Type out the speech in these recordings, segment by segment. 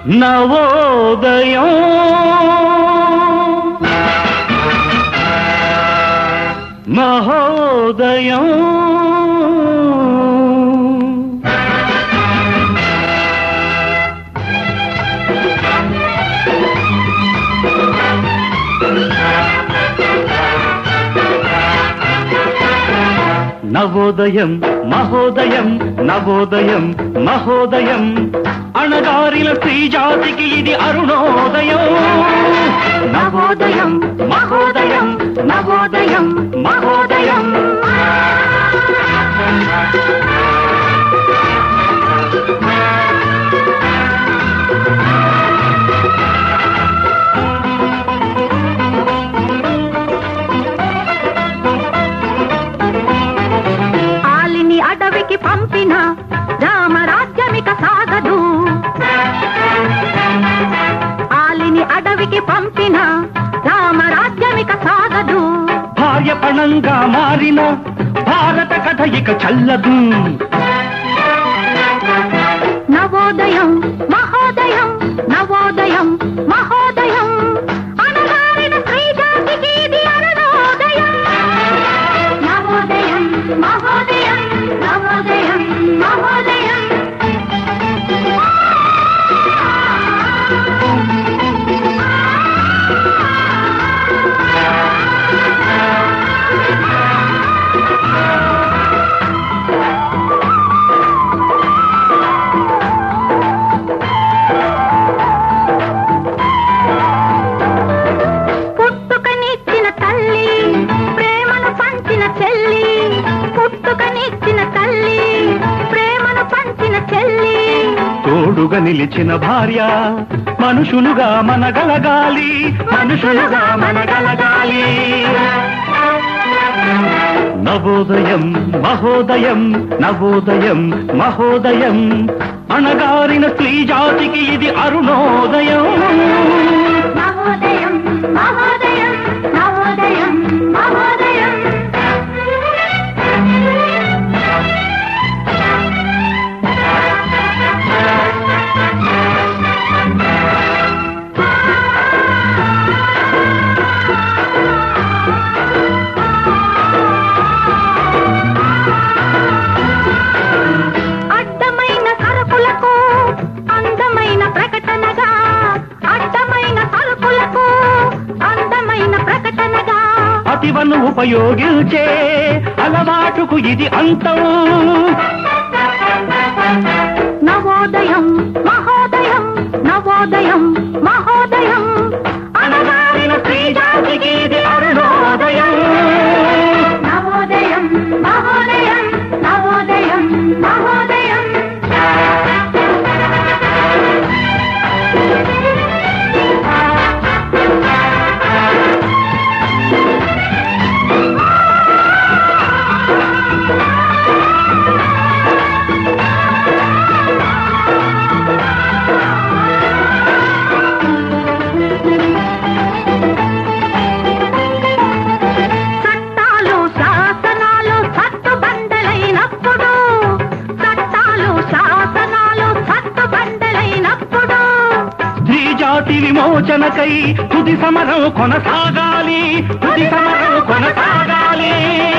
నవోదయం మహోదయం నవోదయం మహోదయం నవోదయం మహోదయం అణగారిన స్త్రీ జాతికి ఇది అరుణోదయం నవోదయం మహోదయం నవోదయం మహోదయం ఆలిని అడవికి పంపిన రామరాజ్యమిక సాగదు ఆలిని అడవికి పంపిన రామరాజ్యమిక సాగదు భార్య పణంగా మారిన భారత కథ ఇక చల్లదు నవోదయం మహోదయం నవోదయం మహోదయం అణగారిన స్త్రీ జాతికి ఇది అరుణోదయం నవోదయం మహోదయం నవోదయం మహోదయం పుట్టుకనిచ్చిన తల్లి ప్రేమను పంచిన చెల్లి పుట్టుకనిచ్చిన తల్లి ప్రేమను పంచిన చెల్లి తోడుగా నిలిచిన భార్య మనుషులుగా మనగలగాలి మనుషులుగా మనగలగాలి నవోదయం మహోదయం నవోదయం మహోదయం అణగారిన స్త్రీ జాతికి ఇది అరుణోదయం నవోదయం మహోదయం నవోదయం మహోదయం అడ్డమైన సరుకులకు అందమైన ప్రకటనగా అడ్డమైన సరుకులకు అందమైన ప్రకటనగా అతివను ఉపయోగించే అలవాటుకు ఇది అంతం నవోదయం మహోదయం నవోదయం మహోదయం అణగారిన స్త్రీ జాతికి ఇది అరుణోదయం నవోదయం మహోదయం నవోదయం మహోదయం చట్టాలు శాసనాలు సత్తుబండలైనప్పుడు చట్టాలు శాసనాలు సత్తుబండలైనప్పుడు స్త్రీ జాతి విమోచనకై తుది సమరం కొనసాగాలి తుది సమరం కొనసాగాలి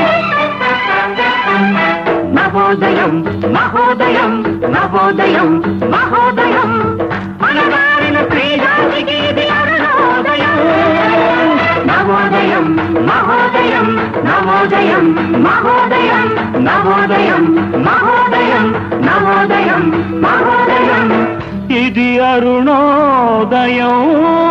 నవోదయం మహోదయం నవోదయం మహోదయం అణగారిన స్త్రీ జాతికి ఇది అరుణోదయం నవోదయం మహోదయం నవోదయం మహోదయం నవోదయం మహోదయం నవోదయం మహోదయం ఇది అరుణోదయం